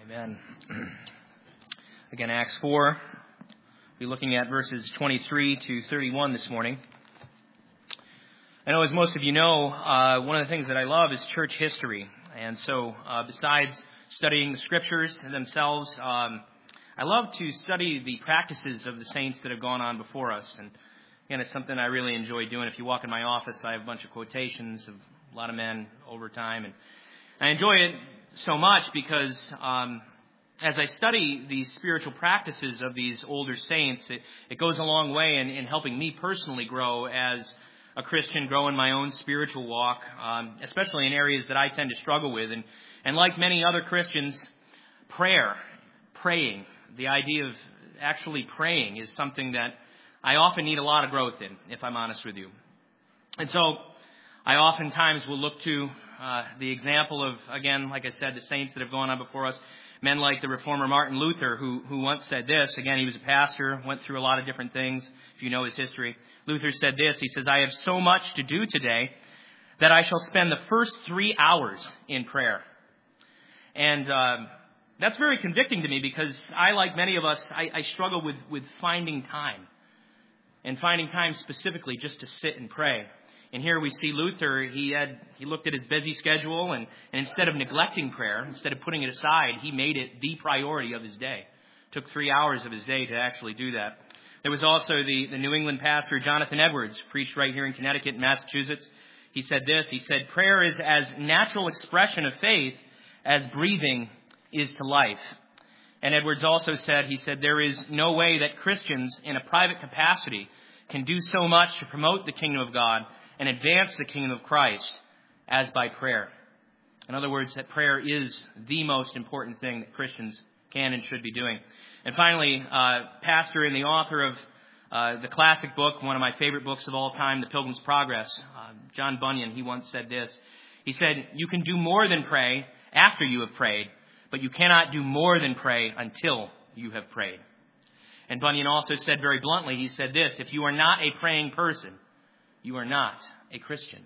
Amen. Again, Acts 4. We'll be looking at verses 23 to 31 this morning. I know, as most of you know, one of the things that I love is church history. And so, besides studying the scriptures themselves, I love to study the practices of the saints that have gone on before us. And again, it's something I really enjoy doing. If you walk in my office, I have a bunch of quotations of a lot of men over time. And I enjoy it so much because as I study these spiritual practices of these older saints, it goes a long way in helping me personally grow as a Christian, grow in my own spiritual walk, especially in areas that I tend to struggle with. And like many other Christians, praying, the idea of actually praying is something that I often need a lot of growth in, if I'm honest with you. And so I oftentimes will look to the example of, again, like I said, the saints that have gone on before us, men like the reformer Martin Luther, who once said this. Again, he was a pastor, went through a lot of different things, if you know his history. Luther said this. He says, "I have so much to do today that I shall spend the first 3 hours in prayer." And that's very convicting to me because I, like many of us, I struggle with finding time. And finding time specifically just to sit and pray. And here we see Luther, he looked at his busy schedule and instead of neglecting prayer, instead of putting it aside, he made it the priority of his day. Took 3 hours of his day to actually do that. There was also the New England pastor Jonathan Edwards, preached right here in Connecticut and Massachusetts. He said this, he said, "Prayer is as natural expression of faith as breathing is to life." And Edwards also said, he said, "There is no way that Christians in a private capacity can do so much to promote the kingdom of God and advance the kingdom of Christ as by prayer." In other words, that prayer is the most important thing that Christians can and should be doing. And finally, pastor and the author of the classic book, one of my favorite books of all time, The Pilgrim's Progress, John Bunyan, he once said this. He said, "You can do more than pray after you have prayed, but you cannot do more than pray until you have prayed." And Bunyan also said very bluntly, he said this, "If you are not a praying person, you are not a Christian."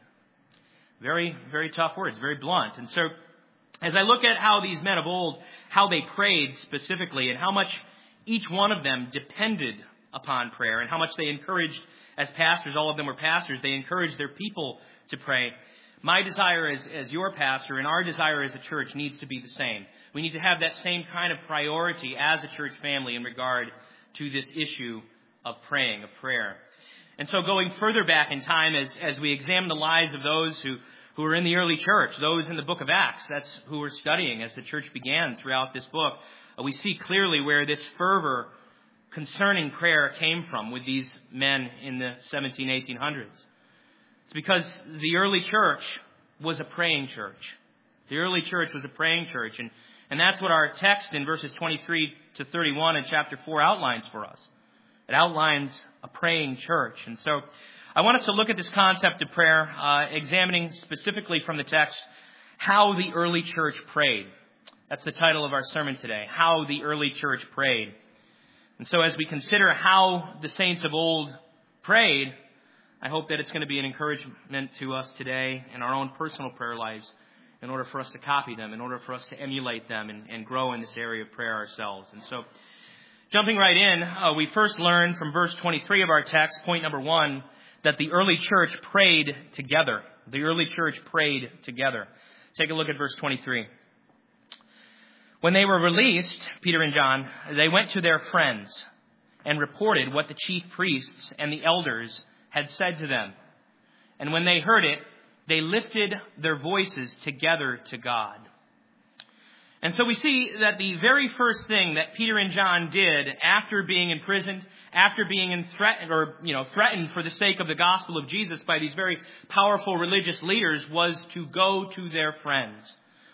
Very, very tough words, very blunt. And so as I look at how these men of old, how they prayed specifically and how much each one of them depended upon prayer and how much they encouraged as pastors, all of them were pastors, they encouraged their people to pray. My desire as your pastor and our desire as a church needs to be the same. We need to have that same kind of priority as a church family in regard to this issue of praying, of prayer. And so going further back in time, as we examine the lives of those who were in the early church, those in the book of Acts, that's who we're studying as the church began throughout this book, we see clearly where this fervor concerning prayer came from with these men in the 1800s. It's because the early church was a praying church. The early church was a praying church, and that's what our text in verses 23 to 31 in chapter 4 outlines for us. It outlines a praying church. And so I want us to look at this concept of prayer, examining specifically from the text how the early church prayed. That's the title of our sermon today, How the Early Church Prayed. And so as we consider how the saints of old prayed, I hope that it's going to be an encouragement to us today in our own personal prayer lives in order for us to copy them, in order for us to emulate them and grow in this area of prayer ourselves. And so jumping right in, we first learn from verse 23 of our text, point number 1, that the early church prayed together. The early church prayed together. Take a look at verse 23. "When they were released, Peter and John, they went to their friends and reported what the chief priests and the elders had said to them. And when they heard it, they lifted their voices together to God." And so we see that the very first thing that Peter and John did after being imprisoned, after being threatened for the sake of the gospel of Jesus by these very powerful religious leaders, was to go to their friends.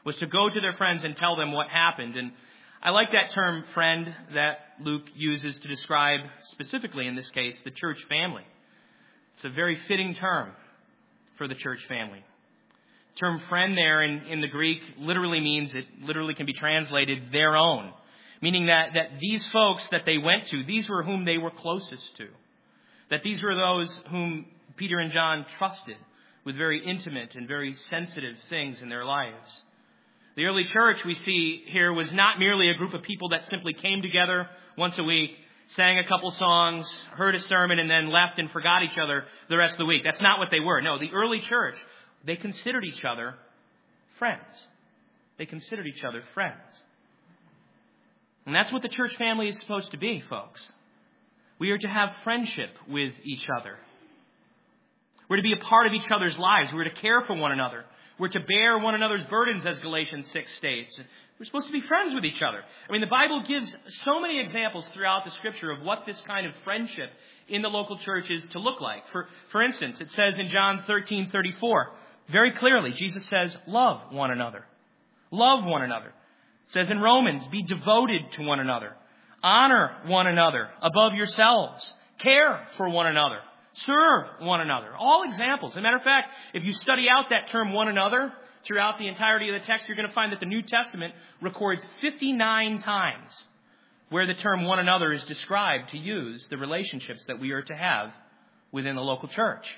And tell them what happened. And I like that term friend that Luke uses to describe specifically in this case the church family. It's a very fitting term for the church family. The term friend there in the Greek literally can be translated their own, meaning that these folks that they went to, these were whom they were closest to, that these were those whom Peter and John trusted with very intimate and very sensitive things in their lives. The early church we see here was not merely a group of people that simply came together once a week, sang a couple songs, heard a sermon, and then left and forgot each other the rest of the week. That's not what they were. No, the early church, they considered each other friends. They considered each other friends. And that's what the church family is supposed to be, folks. We are to have friendship with each other. We're to be a part of each other's lives. We're to care for one another. We're to bear one another's burdens, as Galatians 6 states. We're supposed to be friends with each other. I mean, the Bible gives so many examples throughout the Scripture of what this kind of friendship in the local church is to look like. For instance, it says in John 13:34, very clearly, Jesus says, love one another. Love one another. It says in Romans, be devoted to one another. Honor one another above yourselves. Care for one another. Serve one another. All examples. As a matter of fact, if you study out that term one another throughout the entirety of the text, you're going to find that the New Testament records 59 times where the term one another is described to use the relationships that we are to have within the local church.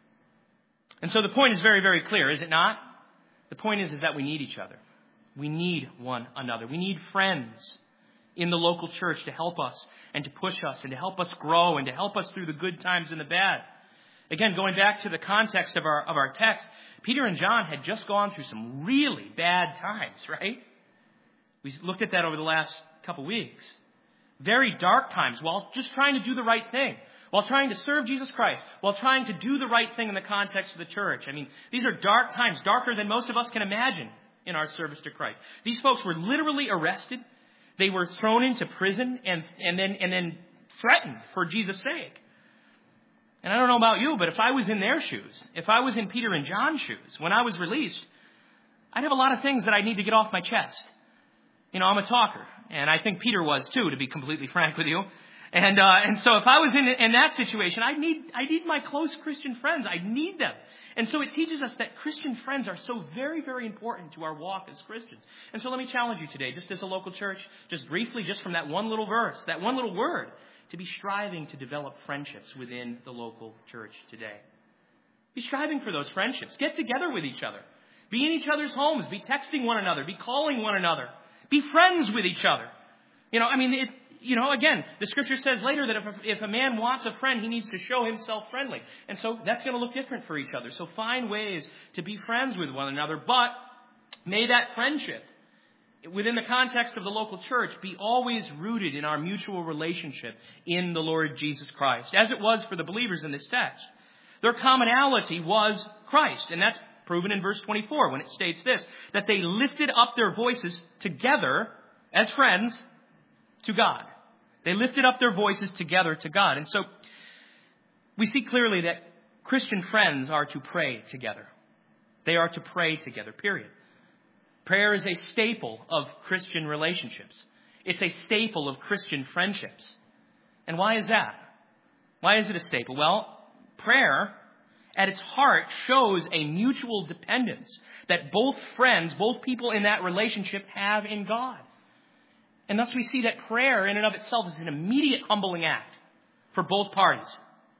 And so the point is very, very clear, is it not? The point is that we need each other. We need one another. We need friends in the local church to help us and to push us and to help us grow and to help us through the good times and the bad. Again, going back to the context of our text, Peter and John had just gone through some really bad times, right? We looked at that over the last couple weeks. Very dark times while just trying to do the right thing, while trying to serve Jesus Christ, while trying to do the right thing in the context of the church. I mean, these are dark times, darker than most of us can imagine in our service to Christ. These folks were literally arrested. They were thrown into prison and then threatened for Jesus' sake. And I don't know about you, but if I was in their shoes, if I was in Peter and John's shoes, when I was released, I'd have a lot of things that I need to get off my chest. You know, I'm a talker, and I think Peter was too, to be completely frank with you. And so if I was in that situation, I need my close Christian friends. I need them. And so it teaches us that Christian friends are so very, very important to our walk as Christians. And so let me challenge you today, just as a local church, just briefly, just from that one little verse, that one little word, to be striving to develop friendships within the local church today. Be striving for those friendships. Get together with each other. Be in each other's homes. Be texting one another. Be calling one another. Be friends with each other. You know, I mean, again, the Scripture says later that if a man wants a friend, he needs to show himself friendly. And so that's going to look different for each other. So find ways to be friends with one another. But may that friendship, within the context of the local church, be always rooted in our mutual relationship in the Lord Jesus Christ, as it was for the believers in this text. Their commonality was Christ. And that's proven in verse 24 when it states this, that they lifted up their voices together as friends to God. They lifted up their voices together to God. And so we see clearly that Christian friends are to pray together. They are to pray together, period. Prayer is a staple of Christian relationships. It's a staple of Christian friendships. And why is that? Why is it a staple? Well, prayer at its heart shows a mutual dependence that both friends, both people in that relationship have in God. And thus we see that prayer in and of itself is an immediate humbling act for both parties.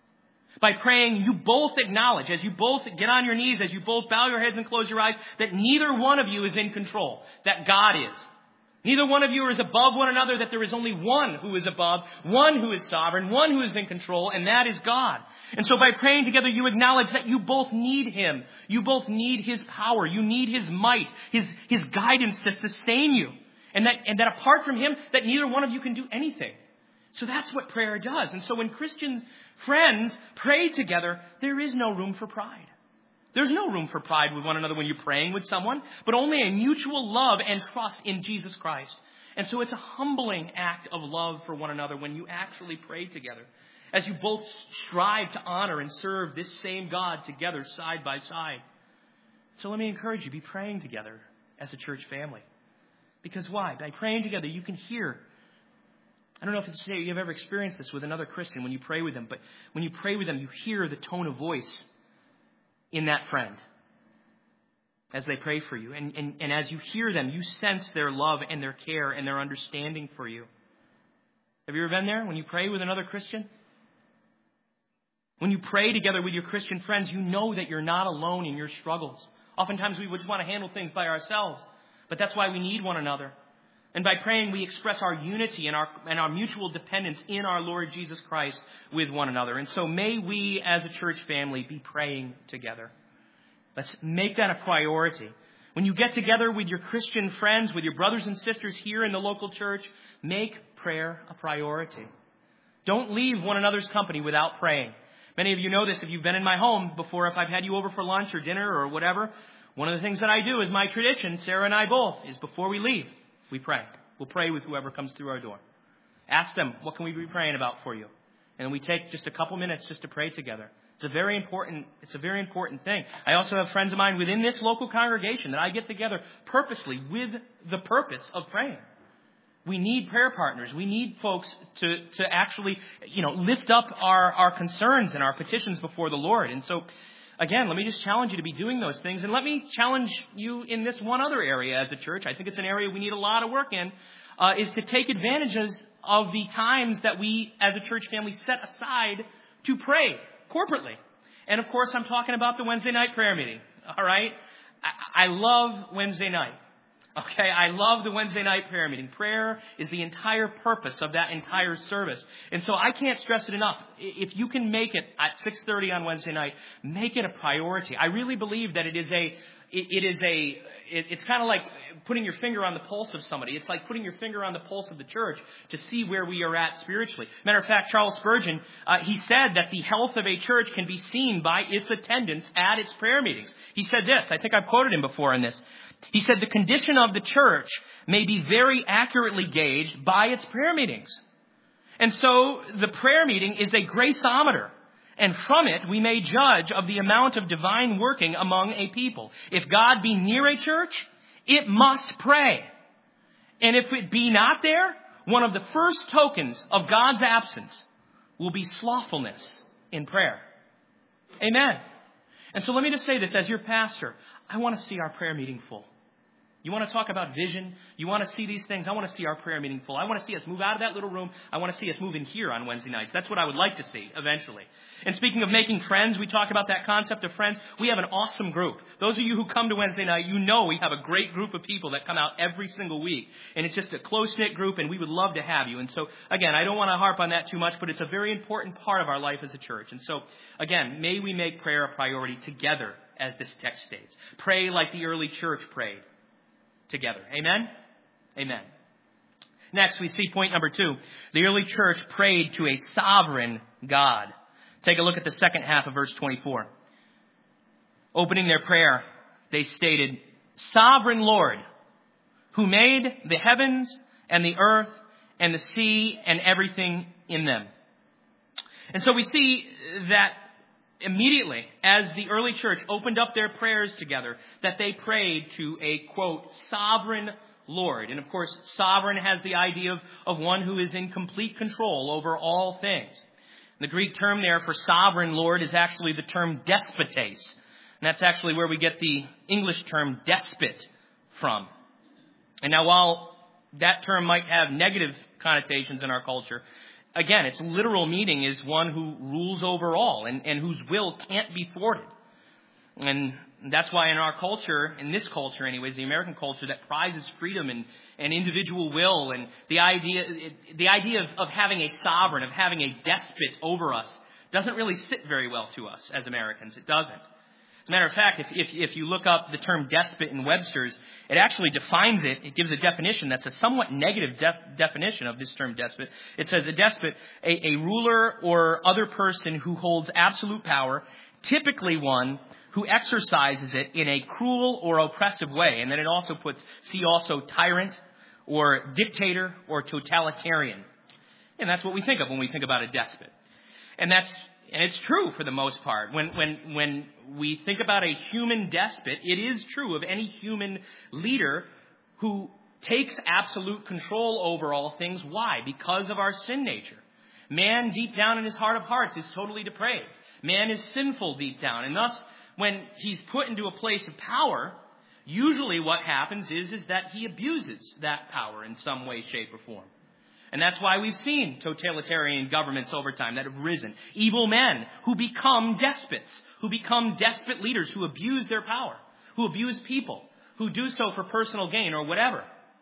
By praying, you both acknowledge, as you both get on your knees, as you both bow your heads and close your eyes, that neither one of you is in control, that God is. Neither one of you is above one another, that there is only one who is above, one who is sovereign, one who is in control, and that is God. And so by praying together, you acknowledge that you both need Him. You both need His power. You need His might, His guidance to sustain you. And that apart from Him, that neither one of you can do anything. So that's what prayer does. And so when Christian friends pray together, there is no room for pride. There's no room for pride with one another when you're praying with someone, but only a mutual love and trust in Jesus Christ. And so it's a humbling act of love for one another when you actually pray together, as you both strive to honor and serve this same God together side by side. So let me encourage you, be praying together as a church family. Because why? By praying together, you can hear. I don't know if you've ever experienced this with another Christian when you pray with them, but when you pray with them, you hear the tone of voice in that friend as they pray for you. And as you hear them, you sense their love and their care and their understanding for you. Have you ever been there when you pray with another Christian? When you pray together with your Christian friends, you know that you're not alone in your struggles. Oftentimes we just want to handle things by ourselves. But that's why we need one another. And by praying, we express our unity and our mutual dependence in our Lord Jesus Christ with one another. And so may we as a church family be praying together. Let's make that a priority. When you get together with your Christian friends, with your brothers and sisters here in the local church, make prayer a priority. Don't leave one another's company without praying. Many of you know this if you've been in my home before, if I've had you over for lunch or dinner or whatever. One of the things that I do is my tradition, Sarah and I both, is before we leave, we pray. We'll pray with whoever comes through our door. Ask them, what can we be praying about for you? And we take just a couple minutes just to pray together. It's a very important thing. I also have friends of mine within this local congregation that I get together purposely with the purpose of praying. We need prayer partners. We need folks to actually, lift up our concerns and our petitions before the Lord. And so, again, let me just challenge you to be doing those things. And let me challenge you in this one other area as a church. I think it's an area we need a lot of work in, is to take advantages of the times that we as a church family set aside to pray corporately. And of course, I'm talking about the Wednesday night prayer meeting. All right. I love Wednesday night. Okay, I love the Wednesday night prayer meeting. Prayer is the entire purpose of that entire service. And so I can't stress it enough. If you can make it at 6:30 on Wednesday night, make it a priority. I really believe that it's kind of like putting your finger on the pulse of somebody. It's like putting your finger on the pulse of the church to see where we are at spiritually. Matter of fact, Charles Spurgeon, he said that the health of a church can be seen by its attendance at its prayer meetings. He said this, I think I've quoted him before in this. He said, the condition of the church may be very accurately gauged by its prayer meetings. And so the prayer meeting is a graceometer. And from it, we may judge of the amount of divine working among a people. If God be near a church, it must pray. And if it be not there, one of the first tokens of God's absence will be slothfulness in prayer. Amen. And so let me just say this as your pastor. I want to see our prayer meeting full. You want to talk about vision? You want to see these things? I want to see our prayer meeting full. I want to see us move out of that little room. I want to see us move in here on Wednesday nights. That's what I would like to see eventually. And speaking of making friends, we talk about that concept of friends. We have an awesome group. Those of you who come to Wednesday night, you know we have a great group of people that come out every single week. And it's just a close-knit group, and we would love to have you. And so, again, I don't want to harp on that too much, but it's a very important part of our life as a church. And so, again, may we make prayer a priority together, as this text states. Pray like the early church prayed together. Amen? Amen. Next, we see point number 2. The early church prayed to a sovereign God. Take a look at the second half of verse 24. Opening their prayer, they stated, Sovereign Lord, who made the heavens and the earth and the sea and everything in them. And so we see that immediately, as the early church opened up their prayers together, that they prayed to a, quote, sovereign Lord. And of course, sovereign has the idea of one who is in complete control over all things. The Greek term there for sovereign Lord is actually the term despotes. And that's actually where we get the English term despot from. And now, while that term might have negative connotations in our culture, again, its literal meaning is one who rules over all and whose will can't be thwarted. And that's why in our culture, in this culture anyways, the American culture that prizes freedom and individual will and the idea of having a sovereign, of having a despot over us doesn't really sit very well to us as Americans. It doesn't. As a matter of fact, if you look up the term despot in Webster's, it actually defines it. It gives a definition that's a somewhat negative definition of this term despot. It says a despot, a ruler or other person who holds absolute power, typically one who exercises it in a cruel or oppressive way. And then it also puts, see also tyrant or dictator or totalitarian. And that's what we think of when we think about a despot. And it's true for the most part. When we think about a human despot, it is true of any human leader who takes absolute control over all things. Why? Because of our sin nature. Man, deep down in his heart of hearts, is totally depraved. Man is sinful deep down. And thus, when he's put into a place of power, usually what happens is that he abuses that power in some way, shape, or form. And that's why we've seen totalitarian governments over time that have risen. Evil men who become despots, who become despot leaders, who abuse their power, who abuse people, who do so for personal gain or whatever.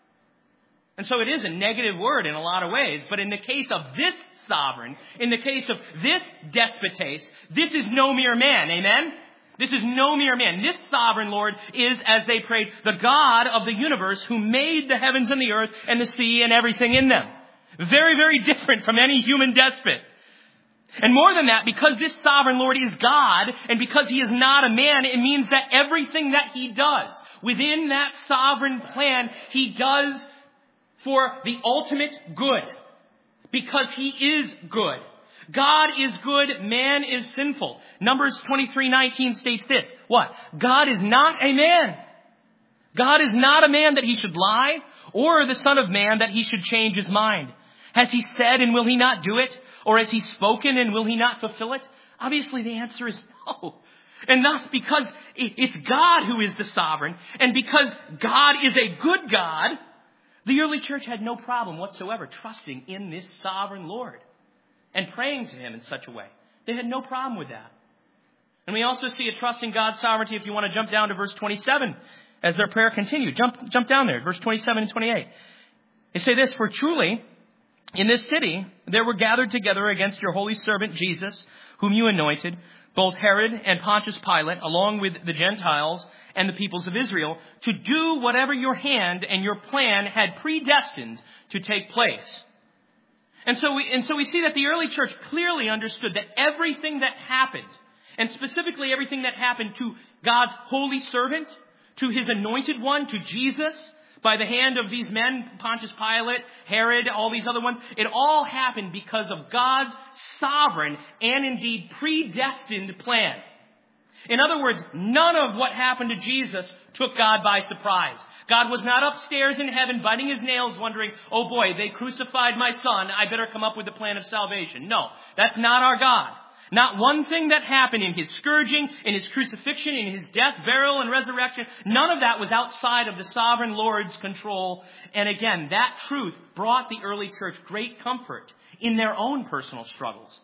And so it is a negative word in a lot of ways, but in the case of this sovereign, in the case of this despotes, this is no mere man, amen? This is no mere man. This sovereign Lord is, as they prayed, the God of the universe who made the heavens and the earth and the sea and everything in them. Very, very different from any human despot. And more than that, because this sovereign Lord is God, and because he is not a man, it means that everything that he does within that sovereign plan, he does for the ultimate good. Because he is good. God is good, man is sinful. Numbers 23:19 states this. What? God is not a man. God is not a man that he should lie, or the son of man that he should change his mind. Has he said and will he not do it? Or has he spoken and will he not fulfill it? Obviously the answer is no. And thus, because it's God who is the sovereign, and because God is a good God, the early church had no problem whatsoever trusting in this sovereign Lord and praying to him in such a way. They had no problem with that. And we also see a trust in God's sovereignty if you want to jump down to verse 27 as their prayer continued. Jump down there, verse 27 and 28. They say this, for truly in this city there were gathered together against your holy servant Jesus, whom you anointed, both Herod and Pontius Pilate, along with the Gentiles and the peoples of Israel, to do whatever your hand and your plan had predestined to take place. And so we see that the early church clearly understood that everything that happened, and specifically everything that happened to God's holy servant, to his anointed one, to Jesus, by the hand of these men, Pontius Pilate, Herod, all these other ones, it all happened because of God's sovereign and indeed predestined plan. In other words, none of what happened to Jesus took God by surprise. God was not upstairs in heaven biting his nails wondering, oh boy, they crucified my son, I better come up with a plan of salvation. No, that's not our God. Not one thing that happened in his scourging, in his crucifixion, in his death, burial, and resurrection, none of that was outside of the sovereign Lord's control. And again, that truth brought the early church great comfort in their own personal struggles.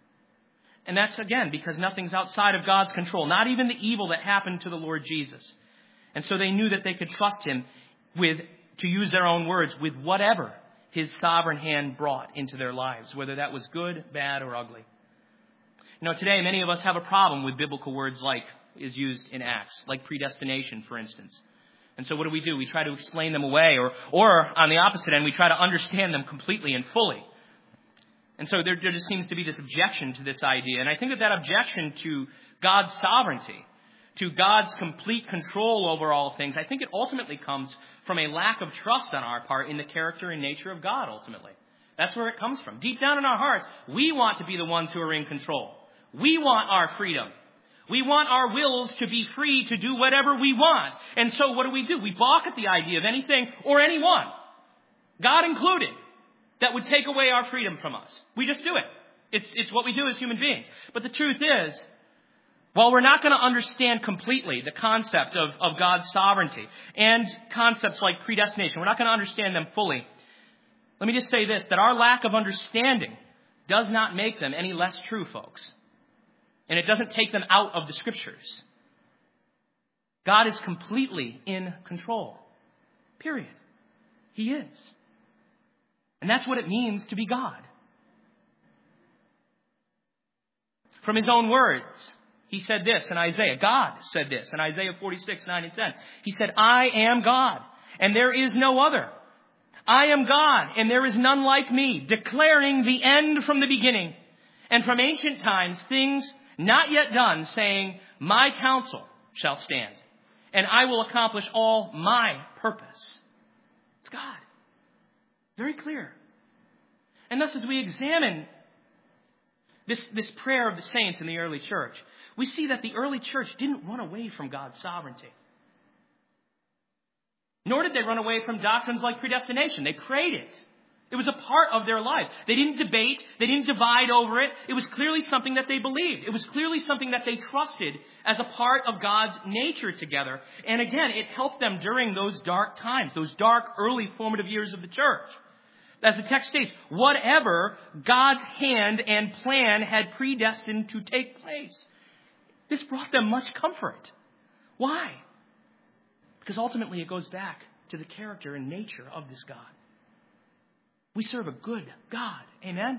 And that's, again, because nothing's outside of God's control, not even the evil that happened to the Lord Jesus. And so they knew that they could trust him with, to use their own words, with whatever his sovereign hand brought into their lives, whether that was good, bad, or ugly. You know, today many of us have a problem with biblical words like is used in Acts, like predestination, for instance. And so what do? We try to explain them away, or on the opposite end, we try to understand them completely and fully. And so there just seems to be this objection to this idea. And I think that objection to God's sovereignty, to God's complete control over all things, I think it ultimately comes from a lack of trust on our part in the character and nature of God, ultimately. That's where it comes from. Deep down in our hearts, we want to be the ones who are in control. We want our freedom. We want our wills to be free to do whatever we want. And so what do? We balk at the idea of anything or anyone, God included, that would take away our freedom from us. We just do it. It's what we do as human beings. But the truth is, while we're not going to understand completely the concept of God's sovereignty and concepts like predestination, we're not going to understand them fully. Let me just say this, that our lack of understanding does not make them any less true, folks. And it doesn't take them out of the Scriptures. God is completely in control. Period. He is. And that's what it means to be God. From his own words, he said this in Isaiah. God said this in Isaiah 46:9-10. He said, I am God, and there is no other. I am God, and there is none like me, declaring the end from the beginning, and from ancient times things not yet done, saying, my counsel shall stand, and I will accomplish all my purpose. It's God. Very clear. And thus, as we examine this prayer of the saints in the early church, we see that the early church didn't run away from God's sovereignty. Nor did they run away from doctrines like predestination. They prayed it. It was a part of their lives. They didn't debate. They didn't divide over it. It was clearly something that they believed. It was clearly something that they trusted as a part of God's nature together. And again, it helped them during those dark times, those dark, early formative years of the church. As the text states, whatever God's hand and plan had predestined to take place. This brought them much comfort. Why? Because ultimately it goes back to the character and nature of this God. We serve a good God. Amen?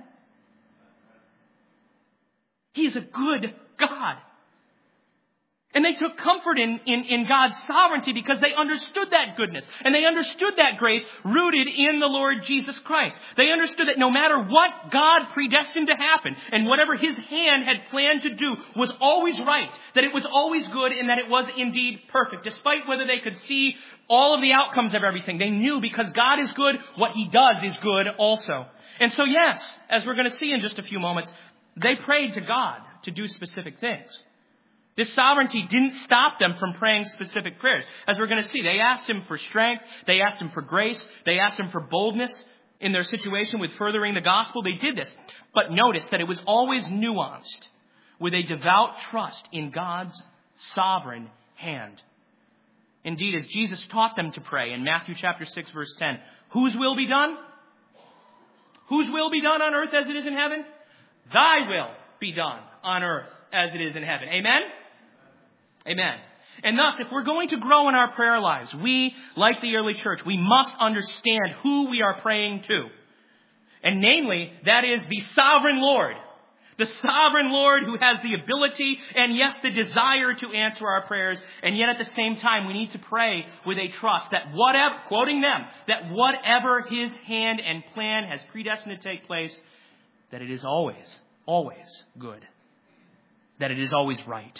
He is a good God. And they took comfort in God's sovereignty because they understood that goodness. And they understood that grace rooted in the Lord Jesus Christ. They understood that no matter what God predestined to happen and whatever His hand had planned to do was always right, that it was always good, and that it was indeed perfect. Despite whether they could see all of the outcomes of everything, they knew because God is good, what He does is good also. And so yes, as we're going to see in just a few moments, they prayed to God to do specific things. This sovereignty didn't stop them from praying specific prayers. As we're going to see, they asked Him for strength. They asked Him for grace. They asked Him for boldness in their situation with furthering the gospel. They did this. But notice that it was always nuanced with a devout trust in God's sovereign hand. Indeed, as Jesus taught them to pray in Matthew chapter 6, verse 10, whose will be done? Whose will be done on earth as it is in heaven? Thy will be done on earth as it is in heaven. Amen? Amen. And thus, if we're going to grow in our prayer lives, we, like the early church, we must understand who we are praying to. And namely, that is the sovereign Lord. The sovereign Lord who has the ability and, yes, the desire to answer our prayers. And yet at the same time, we need to pray with a trust that whatever, quoting them, that whatever His hand and plan has predestined to take place, that it is always, always good. That it is always right.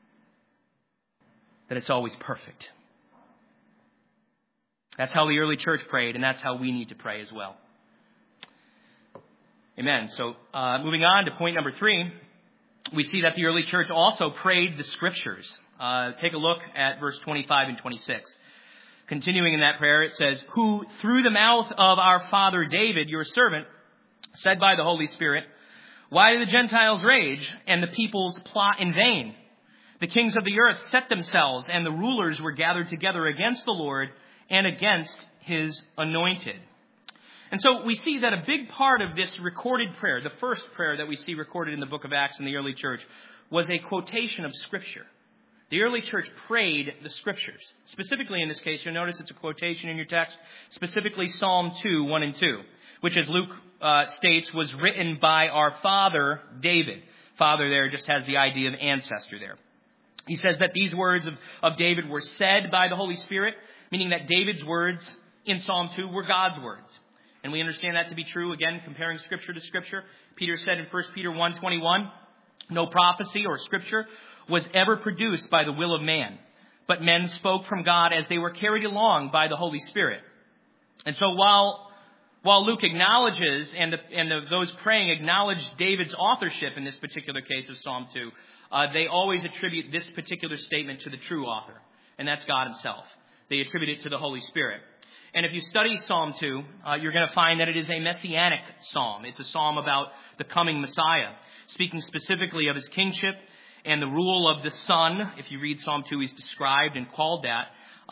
That it's always perfect. That's how the early church prayed, and that's how we need to pray as well. Amen. So, moving on to point number 3, we see that the early church also prayed the Scriptures. Take a look at verse 25 and 26. Continuing in that prayer, it says, who through the mouth of our father David, your servant, said by the Holy Spirit, why do the Gentiles rage and the peoples plot in vain? The kings of the earth set themselves, and the rulers were gathered together against the Lord and against His anointed. And so we see that a big part of this recorded prayer, the first prayer that we see recorded in the book of Acts in the early church, was a quotation of Scripture. The early church prayed the Scriptures. Specifically in this case, you'll notice it's a quotation in your text, specifically Psalm 2, 1 and 2, which as Luke states was written by our father David. Father there just has the idea of ancestor there. He says that these words of David were said by the Holy Spirit, meaning that David's words in Psalm 2 were God's words. And we understand that to be true, again, comparing Scripture to Scripture. Peter said in 1 Peter 1:21, no prophecy or Scripture was ever produced by the will of man, but men spoke from God as they were carried along by the Holy Spirit. And so while Luke acknowledges, and those praying acknowledge David's authorship in this particular case of Psalm 2, they always attribute this particular statement to the true author, and that's God Himself. They attribute it to the Holy Spirit. And if you study Psalm 2, you're going to find that it is a messianic psalm. It's a psalm about the coming Messiah, speaking specifically of His kingship and the rule of the Son. If you read Psalm 2, He's described and called that,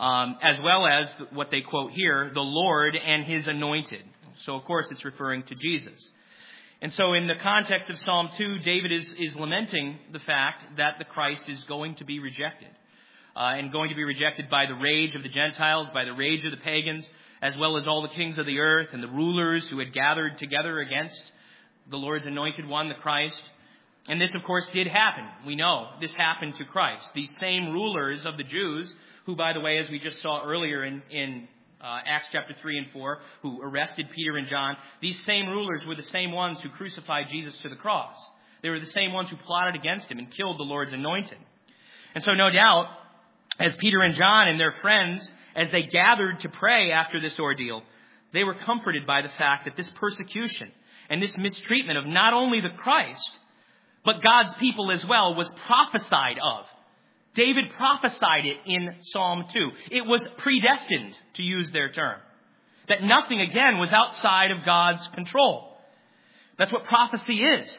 as well as what they quote here, the Lord and His anointed. So, of course, it's referring to Jesus. And so in the context of Psalm 2, David is lamenting the fact that the Christ is going to be rejected. And going to be rejected by the rage of the Gentiles, by the rage of the pagans, as well as all the kings of the earth and the rulers who had gathered together against the Lord's anointed one, the Christ. And this, of course, did happen. We know this happened to Christ. These same rulers of the Jews, who, by the way, as we just saw earlier in Acts chapter 3 and 4, who arrested Peter and John, these same rulers were the same ones who crucified Jesus to the cross. They were the same ones who plotted against Him and killed the Lord's anointed. And so no doubt, as Peter and John and their friends, as they gathered to pray after this ordeal, they were comforted by the fact that this persecution and this mistreatment of not only the Christ, but God's people as well, was prophesied of. David prophesied it in Psalm 2. It was predestined, to use their term. That nothing, again, was outside of God's control. That's what prophecy is.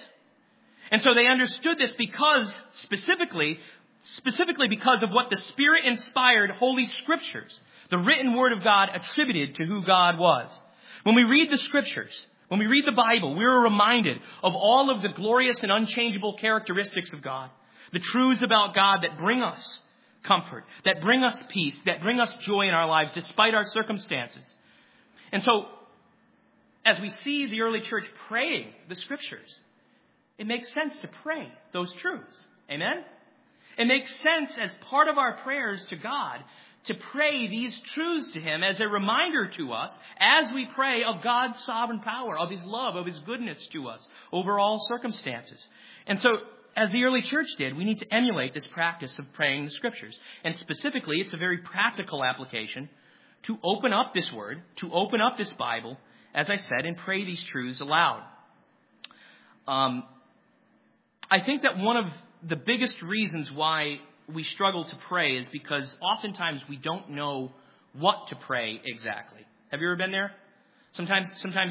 And so they understood this because, specifically because of what the Spirit-inspired Holy Scriptures, the written Word of God, attributed to who God was. When we read the Scriptures, when we read the Bible, we're reminded of all of the glorious and unchangeable characteristics of God. The truths about God that bring us comfort, that bring us peace, that bring us joy in our lives despite our circumstances. And so, as we see the early church praying the Scriptures, it makes sense to pray those truths. Amen? It makes sense as part of our prayers to God to pray these truths to Him as a reminder to us as we pray of God's sovereign power, of His love, of His goodness to us over all circumstances. And so, as the early church did, we need to emulate this practice of praying the Scriptures. And specifically, it's a very practical application to open up this Word, to open up this Bible, as I said, and pray these truths aloud. I think that one of the biggest reasons why we struggle to pray is because oftentimes we don't know what to pray exactly. Have you ever been there? Sometimes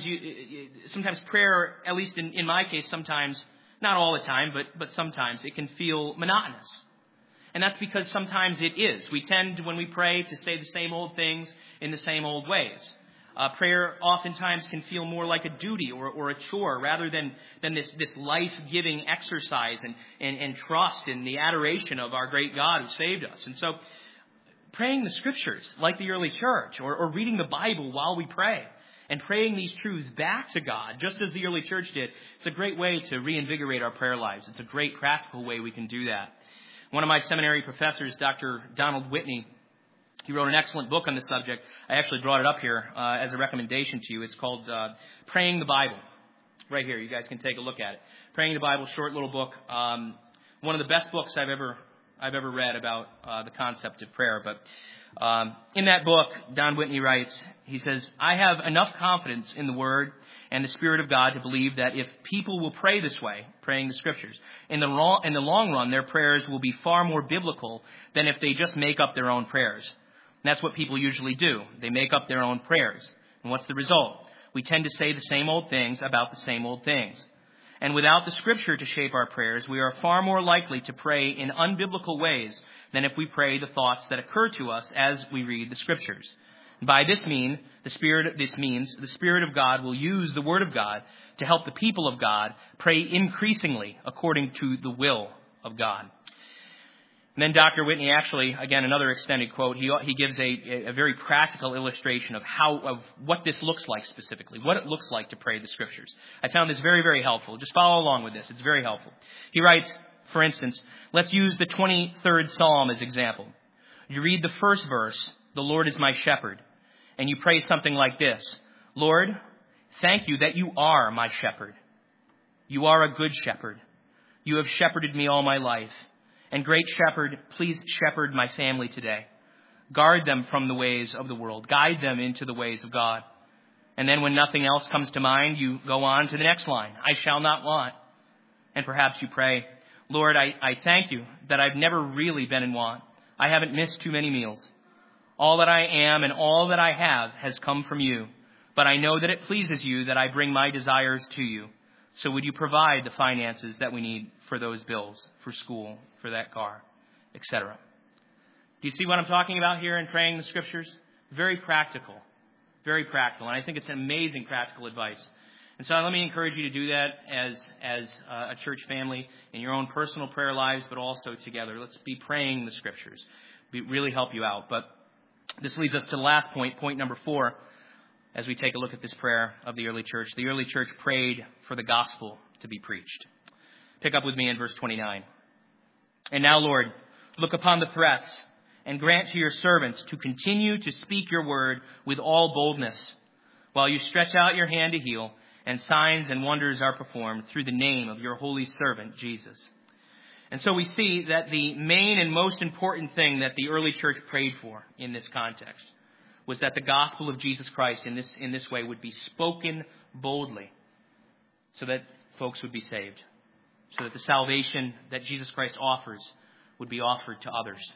prayer, at least in my case, sometimes, not all the time, but sometimes it can feel monotonous. And that's because sometimes it is. We tend, when we pray, to say the same old things in the same old ways. Prayer oftentimes can feel more like a duty or a chore rather than this life-giving exercise and trust in the adoration of our great God who saved us. And so praying the Scriptures like the early church or reading the Bible while we pray and praying these truths back to God, just as the early church did, it's a great way to reinvigorate our prayer lives. It's a great practical way we can do that. One of my seminary professors, Dr. Donald Whitney, he wrote an excellent book on the subject. I actually brought it up here as a recommendation to you. It's called Praying the Bible. Right here, you guys can take a look at it. Praying the Bible, short little book. One of the best books I've ever read about the concept of prayer. But in that book, Don Whitney writes, he says, "I have enough confidence in the Word and the Spirit of God to believe that if people will pray this way, praying the Scriptures, in the long run, their prayers will be far more biblical than if they just make up their own prayers." And that's what people usually do. They make up their own prayers. And what's the result? We tend to say the same old things about the same old things. And without the Scripture to shape our prayers, we are far more likely to pray in unbiblical ways than if we pray the thoughts that occur to us as we read the Scriptures. And by this means the Spirit of God will use the Word of God to help the people of God pray increasingly according to the will of God. And then Dr. Whitney actually, again, another extended quote, he gives a very practical illustration of what this looks like specifically, what it looks like to pray the Scriptures. I found this very, very helpful. Just follow along with this. It's very helpful. He writes, for instance, let's use the 23rd Psalm as example. You read the first verse, "The Lord is my shepherd," and you pray something like this: "Lord, thank you that you are my shepherd. You are a good shepherd. You have shepherded me all my life. And great shepherd, please shepherd my family today. Guard them from the ways of the world. Guide them into the ways of God." And then when nothing else comes to mind, you go on to the next line. "I shall not want." And perhaps you pray, "Lord, I thank you that I've never really been in want. I haven't missed too many meals. All that I am and all that I have has come from you. But I know that it pleases you that I bring my desires to you. So would you provide the finances that we need for those bills, for school, for that car, etc." Do you see what I'm talking about here in praying the Scriptures? Very practical. Very practical. And I think it's amazing practical advice. And so let me encourage you to do that as a church family in your own personal prayer lives, but also together. Let's be praying the Scriptures. It really help you out. But this leads us to the last point number 4. As we take a look at this prayer of the early church. The early church prayed for the gospel to be preached. Pick up with me in verse 29. "And now, Lord, look upon the threats and grant to your servants to continue to speak your word with all boldness, while you stretch out your hand to heal, and signs and wonders are performed through the name of your holy servant, Jesus." And so we see that the main and most important thing that the early church prayed for in this context was that the gospel of Jesus Christ in this way would be spoken boldly so that folks would be saved, so that the salvation that Jesus Christ offers would be offered to others.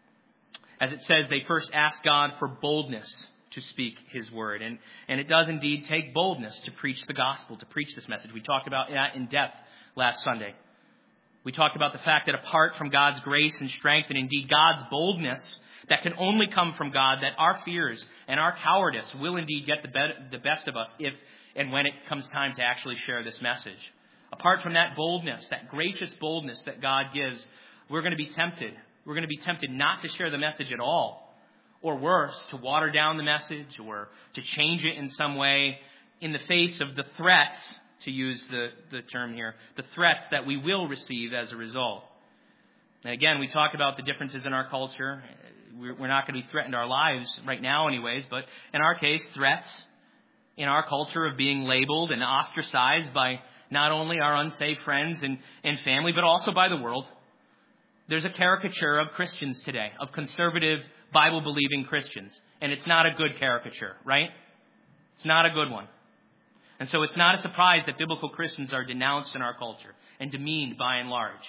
As it says, they first asked God for boldness to speak his word. And it does indeed take boldness to preach the gospel, to preach this message. We talked about that in depth last Sunday. We talked about the fact that apart from God's grace and strength, and indeed God's boldness, that can only come from God, that our fears and our cowardice will indeed get the best of us if and when it comes time to actually share this message. Apart from that boldness, that gracious boldness that God gives, we're going to be tempted We're going to be tempted not to share the message at all. Or worse, to water down the message or to change it in some way in the face of the threats, to use the term here, the threats that we will receive as a result. And again, we talk about the differences in our culture. We're not going to be threatened our lives right now anyways, but in our case, threats in our culture of being labeled and ostracized by not only our unsaved friends and family, but also by the world. There's a caricature of Christians today, of conservative, Bible-believing Christians. And it's not a good caricature, right? It's not a good one. And so it's not a surprise that biblical Christians are denounced in our culture and demeaned by and large.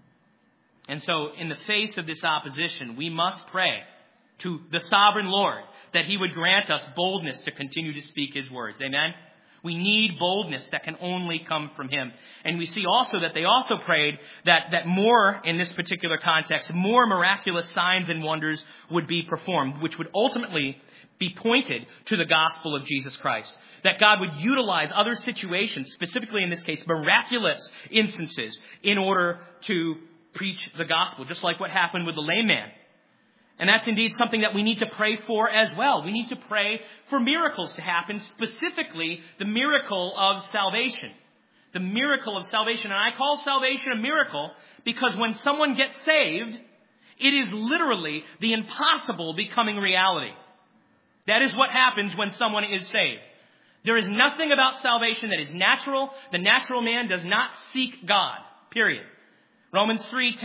And so in the face of this opposition, we must pray to the sovereign Lord that he would grant us boldness to continue to speak his words. Amen? We need boldness that can only come from him. And we see also that they also prayed that more, in this particular context, more miraculous signs and wonders would be performed, which would ultimately be pointed to the gospel of Jesus Christ. That God would utilize other situations, specifically in this case, miraculous instances, in order to preach the gospel, just like what happened with the lame man. And that's indeed something that we need to pray for as well. We need to pray for miracles to happen, specifically the miracle of salvation. The miracle of salvation. And I call salvation a miracle because when someone gets saved, it is literally the impossible becoming reality. That is what happens when someone is saved. There is nothing about salvation that is natural. The natural man does not seek God, period. Romans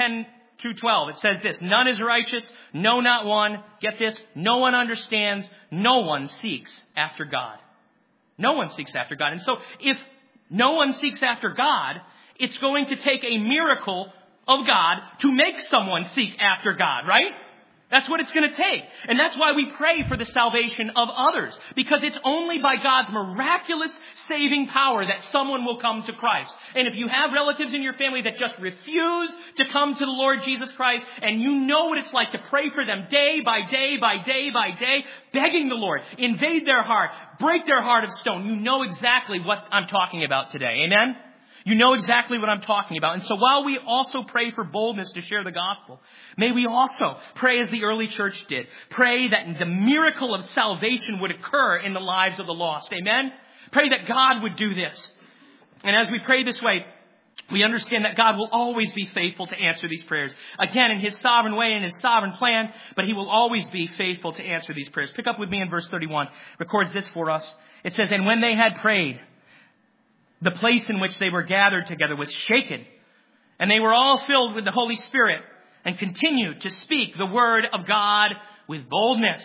3:10-12, it says this, none is righteous, no, not one. Get this, no one understands, no one seeks after God. No one seeks after God. And so if no one seeks after God, it's going to take a miracle of God to make someone seek after God, right? That's what it's going to take. And that's why we pray for the salvation of others. Because it's only by God's miraculous saving power that someone will come to Christ. And if you have relatives in your family that just refuse to come to the Lord Jesus Christ, and you know what it's like to pray for them day by day by day by day, begging the Lord, invade their heart, break their heart of stone, you know exactly what I'm talking about today. Amen? You know exactly what I'm talking about. And so while we also pray for boldness to share the gospel, may we also pray as the early church did. Pray that the miracle of salvation would occur in the lives of the lost. Amen? Pray that God would do this. And as we pray this way, we understand that God will always be faithful to answer these prayers. Again, in his sovereign way and his sovereign plan, but he will always be faithful to answer these prayers. Pick up with me in verse 31. It records this for us. It says, and when they had prayed, the place in which they were gathered together was shaken, and they were all filled with the Holy Spirit and continued to speak the word of God with boldness.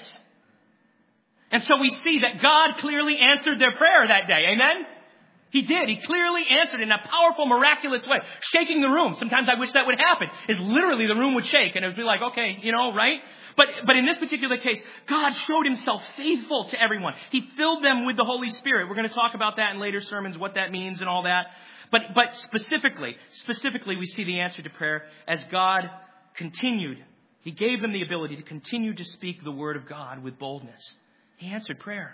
And so we see that God clearly answered their prayer that day. Amen? He did. He clearly answered in a powerful, miraculous way, shaking the room. Sometimes I wish that would happen. Is literally the room would shake, and it would be like, okay, right? But in this particular case, God showed himself faithful to everyone. He filled them with the Holy Spirit. We're going to talk about that in later sermons, what that means and all that. But specifically, we see the answer to prayer as God continued. He gave them the ability to continue to speak the word of God with boldness. He answered prayer.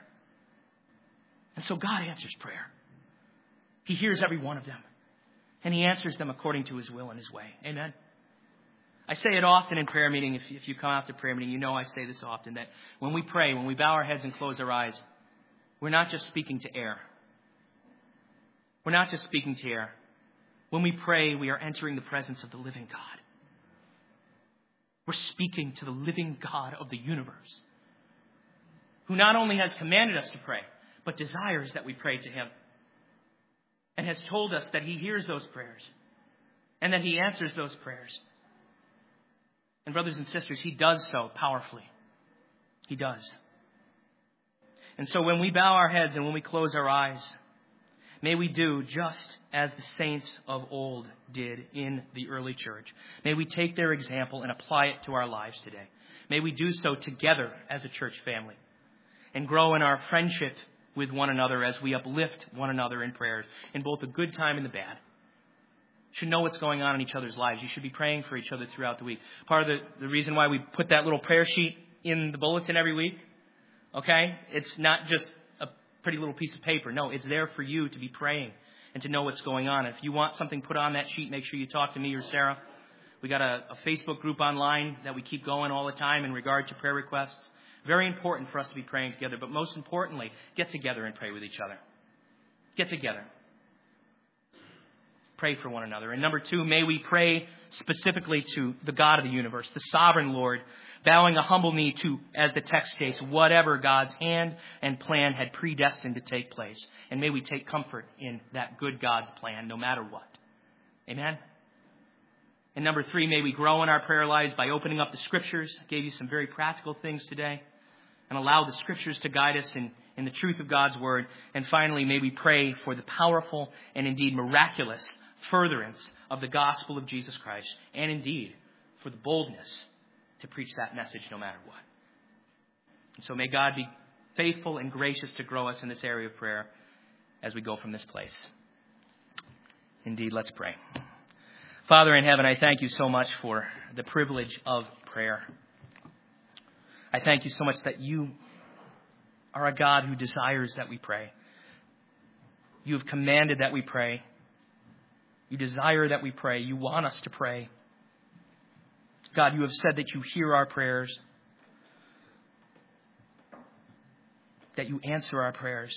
And so God answers prayer. He hears every one of them. And he answers them according to his will and his way. Amen? I say it often in prayer meeting. If you come out to prayer meeting, you know I say this often, that when we pray, when we bow our heads and close our eyes, we're not just speaking to air. We're not just speaking to air. When we pray, we are entering the presence of the living God. We're speaking to the living God of the universe, who not only has commanded us to pray, but desires that we pray to him, and has told us that he hears those prayers and that he answers those prayers. And brothers and sisters, he does so powerfully. He does. And so when we bow our heads and when we close our eyes, may we do just as the saints of old did in the early church. May we take their example and apply it to our lives today. May we do so together as a church family and grow in our friendship with one another as we uplift one another in prayers, in both the good time and the bad. You should know what's going on in each other's lives. You should be praying for each other throughout the week. Part of the reason why we put that little prayer sheet in the bulletin every week, okay? It's not just a pretty little piece of paper. No, it's there for you to be praying and to know what's going on. If you want something put on that sheet, make sure you talk to me or Sarah. We got a Facebook group online that we keep going all the time in regard to prayer requests. Very important for us to be praying together, but most importantly, get together and pray with each other. Get together. Pray for one another. And number 2, may we pray specifically to the God of the universe, the sovereign Lord, bowing a humble knee to, as the text states, whatever God's hand and plan had predestined to take place. And may we take comfort in that good God's plan, no matter what. Amen? And number 3, may we grow in our prayer lives by opening up the Scriptures. I gave you some very practical things today. And allow the Scriptures to guide us in the truth of God's Word. And finally, may we pray for the powerful and indeed miraculous furtherance of the gospel of Jesus Christ. And indeed, for the boldness to preach that message no matter what. And so may God be faithful and gracious to grow us in this area of prayer as we go from this place. Indeed, let's pray. Father in heaven, I thank you so much for the privilege of prayer. I thank you so much that you are a God who desires that we pray. You have commanded that we pray. You desire that we pray. You want us to pray. God, you have said that you hear our prayers, that you answer our prayers.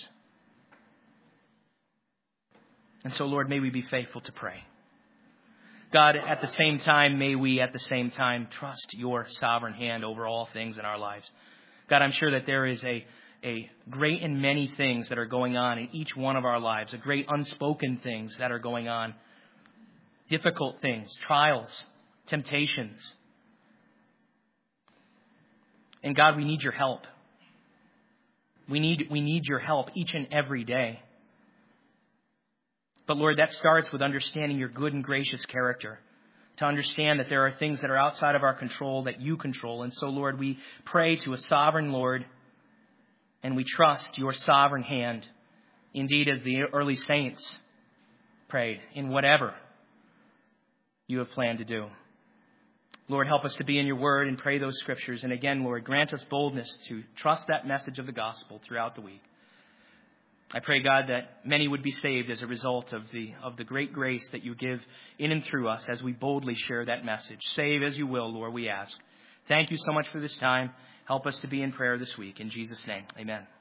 And so, Lord, may we be faithful to pray. God, at the same time, may we at the same time trust your sovereign hand over all things in our lives. God, I'm sure that there is a great and many things that are going on in each one of our lives, a great unspoken things that are going on, difficult things, trials, temptations. And God, we need your help. We need your help each and every day. But Lord, that starts with understanding your good and gracious character. To understand that there are things that are outside of our control that you control. And so, Lord, we pray to a sovereign Lord, and we trust your sovereign hand. Indeed, as the early saints prayed, in whatever you have planned to do. Lord, help us to be in your word and pray those Scriptures. And again, Lord, grant us boldness to trust that message of the gospel throughout the week. I pray, God, that many would be saved as a result of the great grace that you give in and through us as we boldly share that message. Save as you will, Lord, we ask. Thank you so much for this time. Help us to be in prayer this week. In Jesus' name, amen.